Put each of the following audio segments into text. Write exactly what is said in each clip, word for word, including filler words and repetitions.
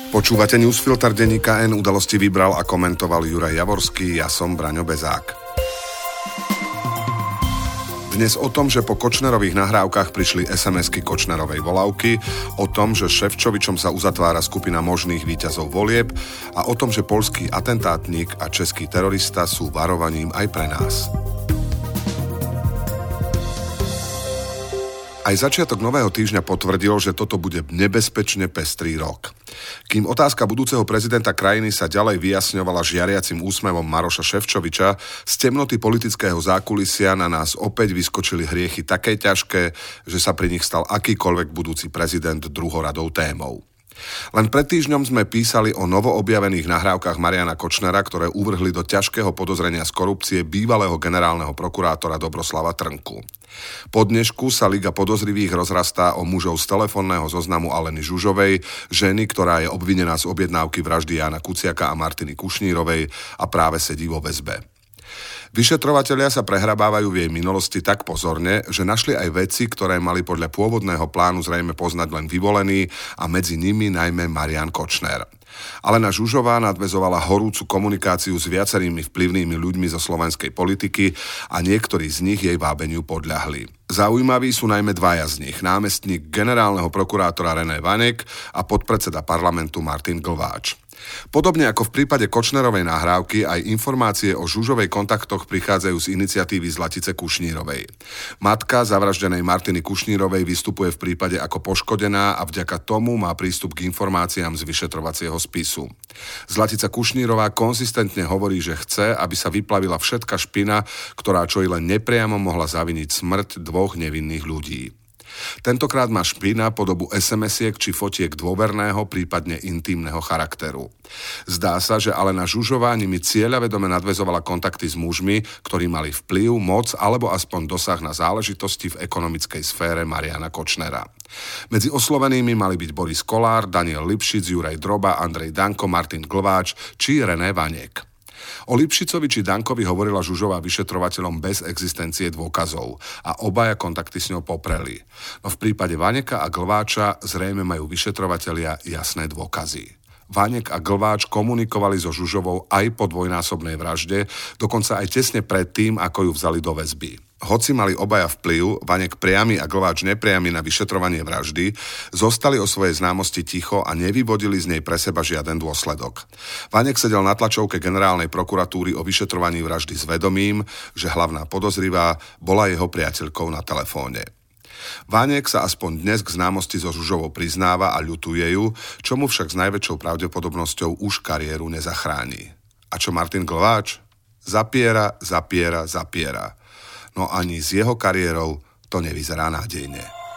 Počúvate newsfilter denníka N, udalosti vybral a komentoval Juraj Javorský, ja som Braňo Bezák. Dnes o tom, že po Kočnerových nahrávkach prišli es em esky Kočnerovej volávky, o tom, že Šefčovičom sa uzatvára skupina možných víťazov volieb a o tom, že poľský atentátnik a český terorista sú varovaním aj pre nás. Aj začiatok nového týždňa potvrdil, že toto bude nebezpečne pestrý rok. Kým otázka budúceho prezidenta krajiny sa ďalej vyjasňovala žiariacim úsmevom Maroša Šefčoviča, z temnoty politického zákulisia na nás opäť vyskočili hriechy také ťažké, že sa pri nich stal akýkoľvek budúci prezident druhoradou témou. Len pred týždňom sme písali o novoobjavených nahrávkach Mariana Kočnera, ktoré uvrhli do ťažkého podozrenia z korupcie bývalého generálneho prokurátora Dobroslava Trnku. Po dnešku sa liga podozrivých rozrastá o mužov z telefónneho zoznamu Aleny Žužovej, ženy, ktorá je obvinená z objednávky vraždy Jána Kuciaka a Martiny Kušnírovej a práve sedí vo väzbe. Vyšetrovatelia sa prehrabávajú v jej minulosti tak pozorne, že našli aj veci, ktoré mali podľa pôvodného plánu zrejme poznať len vyvolení a medzi nimi najmä Marian Kočner. Alena Žužová nadväzovala horúcu komunikáciu s viacerými vplyvnými ľuďmi zo slovenskej politiky a niektorí z nich jej vábeniu podľahli. Zaujímaví sú najmä dvaja z nich, námestník generálneho prokurátora René Vaněk a podpredseda parlamentu Martin Glváč. Podobne ako v prípade Kočnerovej nahrávky, aj informácie o Žužovej kontaktoch prichádzajú z iniciatívy Zlatice Kušnírovej. Matka zavraždenej Martiny Kušnírovej vystupuje v prípade ako poškodená a vďaka tomu má prístup k informáciám z vyšetrovacieho spisu. Zlatica Kušnírová konzistentne hovorí, že chce, aby sa vyplavila všetka špina, ktorá čo i len nepriamo mohla zaviniť smrť dvoch nevinných ľudí. Tentokrát má špina podobu es em esiek či fotiek dôverného, prípadne intímneho charakteru. Zdá sa, že Alena Žužová nimi cieľavedome nadväzovala kontakty s mužmi, ktorí mali vplyv, moc alebo aspoň dosah na záležitosti v ekonomickej sfére Mariana Kočnera. Medzi oslovenými mali byť Boris Kolár, Daniel Lipšic, Juraj Droba, Andrej Danko, Martin Glváč či René Vaněk. O Lipšicovi či Dankovi hovorila Žužová vyšetrovateľom bez existencie dôkazov a obaja kontakty s ňou popreli. No v prípade Vaněka a Glváča zrejme majú vyšetrovatelia jasné dôkazy. Vaněk a Glváč komunikovali so Žužovou aj po dvojnásobnej vražde, dokonca aj tesne predtým, ako ju vzali do väzby. Hoci mali obaja vplyv, Vaněk priamy a Glváč nepriamy na vyšetrovanie vraždy, zostali o svojej známosti ticho a nevyvodili z nej pre seba žiaden dôsledok. Vaněk sedel na tlačovke generálnej prokuratúry o vyšetrovaní vraždy s vedomím, že hlavná podozrivá bola jeho priateľkou na telefóne. Vaněk sa aspoň dnes k známosti so Žužovou priznáva a ľutuje ju, čo mu však s najväčšou pravdepodobnosťou už kariéru nezachráni. A čo Martin Glváč? Zapiera, zapiera, zapiera. No ani s jeho kariérou to nevyzerá nádejne.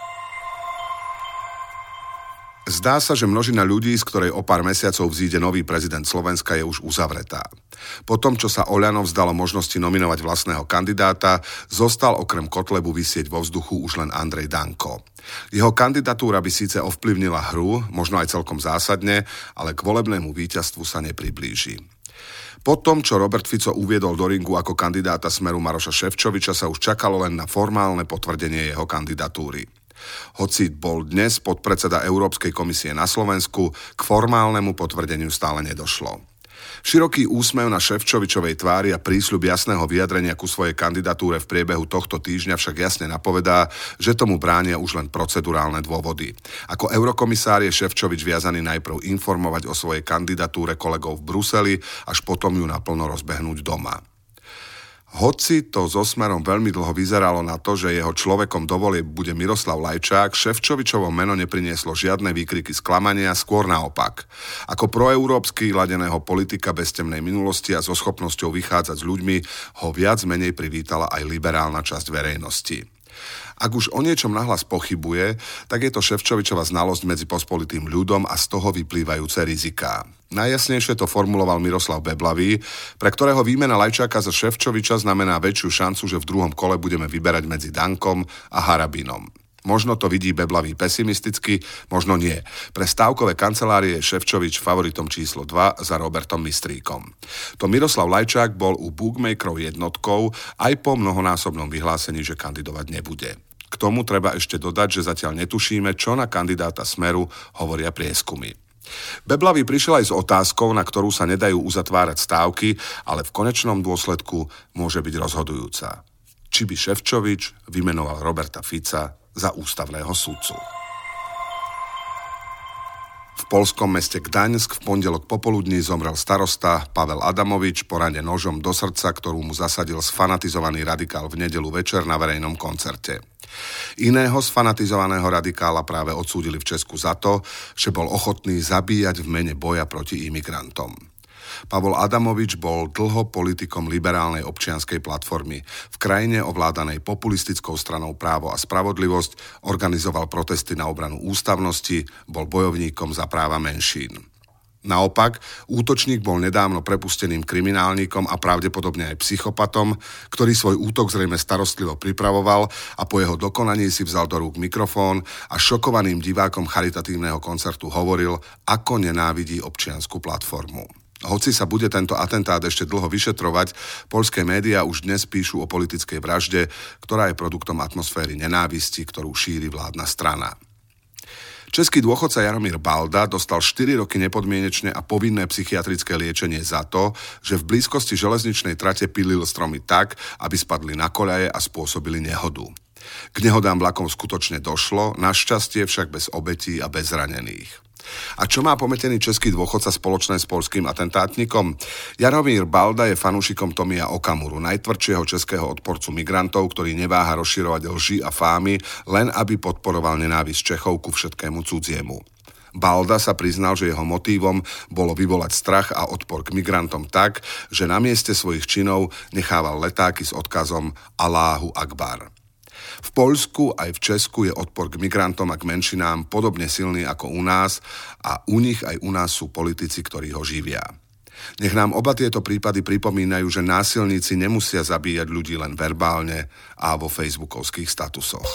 Zdá sa, že množina ľudí, z ktorej o pár mesiacov vzíde nový prezident Slovenska, je už uzavretá. Po tom, čo sa Oľano vzdalo možnosti nominovať vlastného kandidáta, zostal okrem Kotlebu visieť vo vzduchu už len Andrej Danko. Jeho kandidatúra by síce ovplyvnila hru, možno aj celkom zásadne, ale k volebnému víťazstvu sa nepriblíži. Po tom, čo Robert Fico uviedol do ringu ako kandidáta Smeru Maroša Šefčoviča, sa už čakalo len na formálne potvrdenie jeho kandidatúry. Hoci bol dnes podpredseda Európskej komisie na Slovensku, k formálnemu potvrdeniu stále nedošlo. Široký úsmev na Šefčovičovej tvári a prísľub jasného vyjadrenia ku svojej kandidatúre v priebehu tohto týždňa však jasne napovedá, že tomu bránia už len procedurálne dôvody. Ako eurokomisár je Šefčovič viazaný najprv informovať o svojej kandidatúre kolegov v Bruseli, až potom ju naplno rozbehnúť doma. Hoci to so Smerom veľmi dlho vyzeralo na to, že jeho človekom do volieb bude Miroslav Lajčák, Šefčovičovo meno neprinieslo žiadne výkriky sklamania, skôr naopak. Ako proeurópsky ladeného politika bez temnej minulosti a so schopnosťou vychádzať s ľuďmi ho viac menej privítala aj liberálna časť verejnosti. Ak už o niečom nahlas pochybuje, tak je to Šefčovičova znalosť medzi pospolitým ľudom a z toho vyplývajúce riziká. Najjasnejšie to formuloval Miroslav Beblavý, pre ktorého výmena Lajčáka za Šefčoviča znamená väčšiu šancu, že v druhom kole budeme vyberať medzi Dankom a Harabinom. Možno to vidí Beblavý pesimisticky, možno nie. Pre stávkové kancelárie je Šefčovič favoritom číslo dva za Robertom Mistríkom. To Miroslav Lajčák bol u bookmakerov jednotkou aj po mnohonásobnom vyhlásení, že kandidovať nebude. K tomu treba ešte dodať, že zatiaľ netušíme, čo na kandidáta Smeru hovoria prieskumy. Beblavý prišiel aj s otázkou, na ktorú sa nedajú uzatvárať stávky, ale v konečnom dôsledku môže byť rozhodujúca. Či by Šefčovič vymenoval Roberta Fica za ústavného sudcu. V poľskom meste Gdaňsk v pondelok popoludní zomrel starosta Pavel Adamovič po rane nožom do srdca, ktorú mu zasadil sfanatizovaný radikál v nedeľu večer na verejnom koncerte. Iného sfanatizovaného radikála práve odsúdili v Česku za to, že bol ochotný zabíjať v mene boja proti imigrantom. Pavol Adamovič bol dlho politikom liberálnej občianskej platformy. V krajine ovládanej populistickou stranou Právo a spravodlivosť organizoval protesty na obranu ústavnosti, bol bojovníkom za práva menšín. Naopak, útočník bol nedávno prepusteným kriminálnikom a pravdepodobne aj psychopatom, ktorý svoj útok zrejme starostlivo pripravoval a po jeho dokonaní si vzal do rúk mikrofón a šokovaným divákom charitatívneho koncertu hovoril, ako nenávidí občiansku platformu. Hoci sa bude tento atentát ešte dlho vyšetrovať, poľské médiá už dnes píšu o politickej vražde, ktorá je produktom atmosféry nenávisti, ktorú šíri vládna strana. Český dôchodca Jaromír Balda dostal štyri roky nepodmienečne a povinné psychiatrické liečenie za to, že v blízkosti železničnej trate pilil stromy tak, aby spadli na koľaje a spôsobili nehodu. K nehodám vlakov skutočne došlo, našťastie však bez obetí a bez zranených. A čo má pometený český dôchodca spoločné s poľským atentátnikom? Jaromír Balda je fanúšikom Tomia Okamuru, najtvrdšieho českého odporcu migrantov, ktorý neváha rozširovať lži a fámy, len aby podporoval nenávisť Čechov ku všetkému cudziemu. Balda sa priznal, že jeho motívom bolo vyvolať strach a odpor k migrantom tak, že na mieste svojich činov nechával letáky s odkazom Alláhu Akbar. V Poľsku aj v Česku je odpor k migrantom a k menšinám podobne silný ako u nás a u nich aj u nás sú politici, ktorí ho živia. Nech nám oba tieto prípady pripomínajú, že násilníci nemusia zabíjať ľudí len verbálne a vo facebookovských statusoch.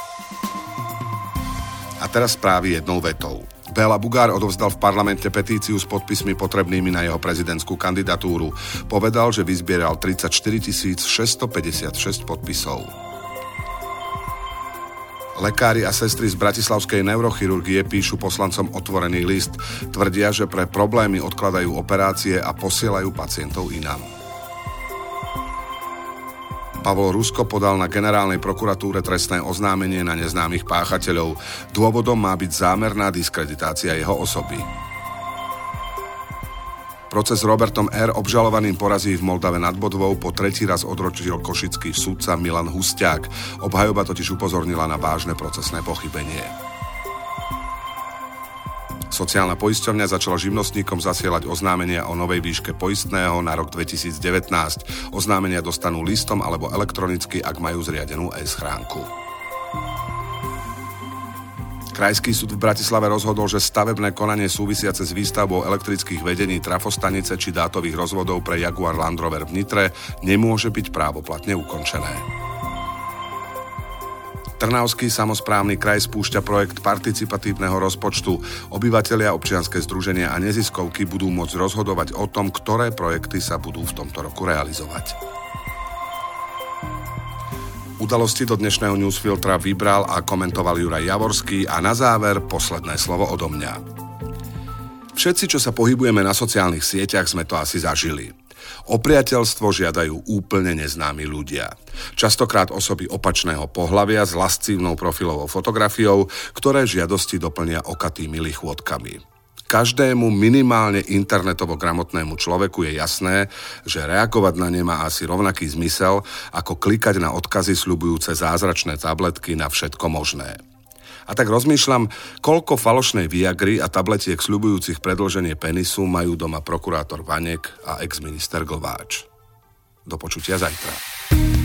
A teraz správy jednou vetou. Béla Bugár odovzdal v parlamente petíciu s podpismi potrebnými na jeho prezidentskú kandidatúru. Povedal, že vyzbieral tridsaťštyri tisíc šesťstopäťdesiatšesť podpisov. Lekári a sestry z bratislavskej neurochirurgie píšu poslancom otvorený list. Tvrdia, že pre problémy odkladajú operácie a posielajú pacientov inám. Pavol Rusko podal na generálnej prokuratúre trestné oznámenie na neznámych páchateľov. Dôvodom má byť zámerná diskreditácia jeho osoby. Proces s Robertom R. obžalovaným porazí v Moldave nad Bodvou po tretí raz odročil košický sudca Milan Husťák. Obhajoba totiž upozornila na vážne procesné pochybenie. Sociálna poisťovňa začala živnostníkom zasielať oznámenia o novej výške poistného na rok dvetisícdevätnásť. Oznámenia dostanú listom alebo elektronicky, ak majú zriadenú e-schránku. Krajský súd v Bratislave rozhodol, že stavebné konanie súvisiace s výstavbou elektrických vedení trafostanice či dátových rozvodov pre Jaguar Land Rover v Nitre nemôže byť právoplatne ukončené. Trnavský samosprávny kraj spúšťa projekt participatívneho rozpočtu. Obyvatelia, občianske združenia a neziskovky budú môcť rozhodovať o tom, ktoré projekty sa budú v tomto roku realizovať. Udalosti do dnešného newsfiltra vybral a komentoval Juraj Javorský a na záver posledné slovo odo mňa. Všetci, čo sa pohybujeme na sociálnych sieťach, sme to asi zažili. O priateľstvo žiadajú úplne neznámi ľudia. Častokrát osoby opačného pohlavia s lascívnou profilovou fotografiou, ktoré žiadosti doplnia okatými lichôtkami. Každému minimálne internetovo gramotnému človeku je jasné, že reagovať na ne má asi rovnaký zmysel, ako klikať na odkazy sľubujúce zázračné tabletky na všetko možné. A tak rozmýšľam, koľko falošnej Viagry a tabletiek sľubujúcich predĺženie penisu majú doma prokurátor Vanek a ex-minister Glváč. Do počutia zajtra.